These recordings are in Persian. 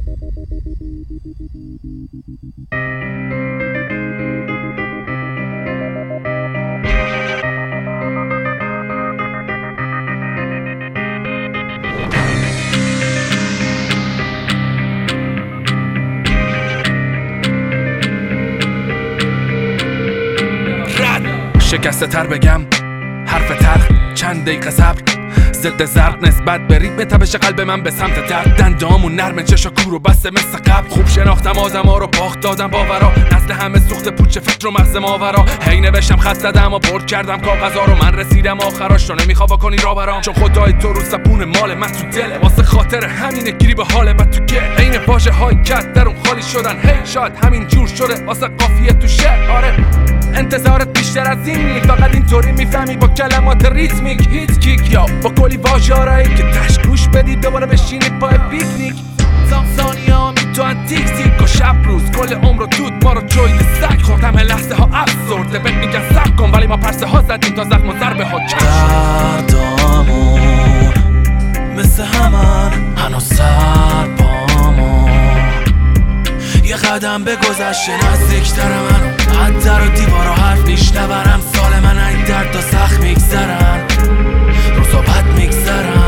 شکسته تر بگم حرف تلخ، چند دقیقه صبر، ضد زرد نسبت به ریتم تپش قلب من به سمت درد. دندامون نرمه، چشا کور و بسته مثل قبل. خوب شناختم آدما رو، باخت دادم باورا، نسل همه سوخت پوچ فکر و مغز ماورا. هی نوشتم خط زدم و برد کردم کاغذا رو، من رسیدم آخراش تو نمیخوا کنی را برام. چون خدای تو رو زبون مال من تو دله، واسه خاطر همینه گیری به حال بد تو گل. عین واژه های کت درون خالی شدن، هی شاید همین جور شده واسه قافیه تو شعر. آره انتظارت بیشتر از این نیست، فقط اینطوری میفهمی با کلمات ریتمیک. هیت کیک یا با کلی واژه‌ای که تش گوش بدی دوباره بشینی پای پیکنیک. ثانیه‌هامی تو تیک تیک و شب روز، کل عمر و دود ما رو جوید سگ. خوردم لحظه ها افسرده بهت میگن صبر کن، ولی ما پرسه ها زدیم تا زخم و ضربه ها کش. دردامون مثل همن هنوز سر پامون، یه قدم به گذشته نزدیکتر منو، حد در و دیوار و حرف میشنورم. سال من این درد و سخت میگذرن، روزا بد میگذرن.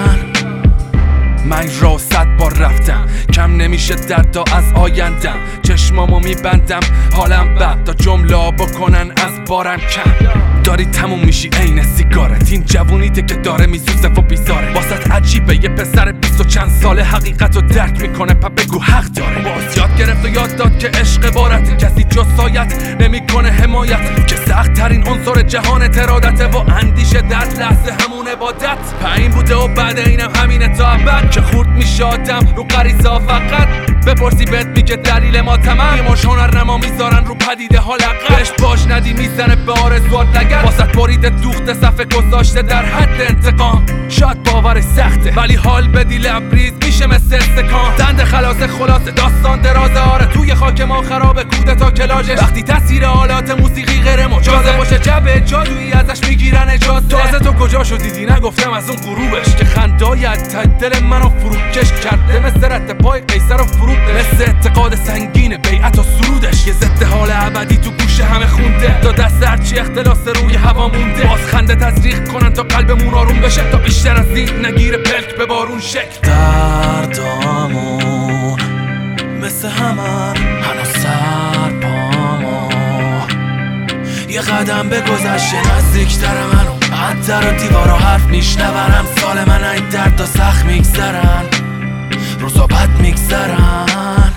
من را 100 بار رفتم، کم نمیشه دردا از آیندم. چشمامو میبندم حالم بد تا جمله بکنن از بارم کم. داری تموم میشی عین سیگارت، این جوونیته که داره میسوزه و بیزاره. واسط عجیبه یه پسر 20 و چند ساله حقیقت رو درک میکنه، پا بگو حق داره. باز یاد گرفت و یاد داد که عشق عبارت کسی جز سایت نمیکنه حمایت، که سخت ترین عنصر جهان ارادته و اندیشه در لحظه همون عبادت. این بوده و بعد اینم همینه تا ابد، که خورد میشه آدم رو غریزه فقط. بپرسی بهت میگه دلیل ما تمام، یه مش هنرنما میذارن رو پدیده ها لقب. بهش باش ندی میزنه به آرزوات لگد، واسط بریده دوخته صفحه گذاشته در حد انتقام. شاید باورش سخته ولی حال بدی لبریز میشه مثل استکان. دند خلاصه خلاصه داستان درازه، آره توی خاک ما خرابه کودتا کلاژش. وقتی تاثیر آلات موسیقی غیر مجازه باشه، جبه جادویی ازش میگیرن اجازه. تازه تو کجا شدیدی نگفتم از اون غروبش، که خندای تا دل منو فروکش کرده مثل رد پای قیصر و فروده. مثل اعتقاد سنگین بیعت و سرودش، یه ضد حال ابدی تو گوش همه خونده. تا دست هرچی اختلاس روی هوا مونده، باز خنده تزریق کنن تا قلبمون آروم بشه، تا بیشتر از این نگیره پلک به بارون شکل. دردامون مثل همن هنوز سر پامون، یه قدم به گذشته نزدیکتر منو، حد در و دیوار و حرف میشنورم. سال من این درد و سخت میگذرن، روزا بد میگذرن.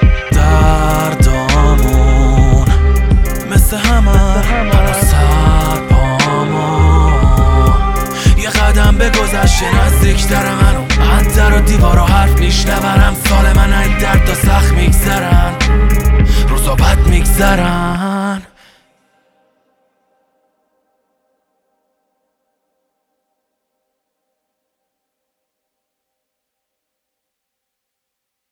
دردامون مثل همن هنوز سر پامون، یه قدم به گذشته نزدیکتر منو، حد در و دیوار و حرف میشنورم. سال من این درد و سخت میگذرن، روزا بد میگذرن.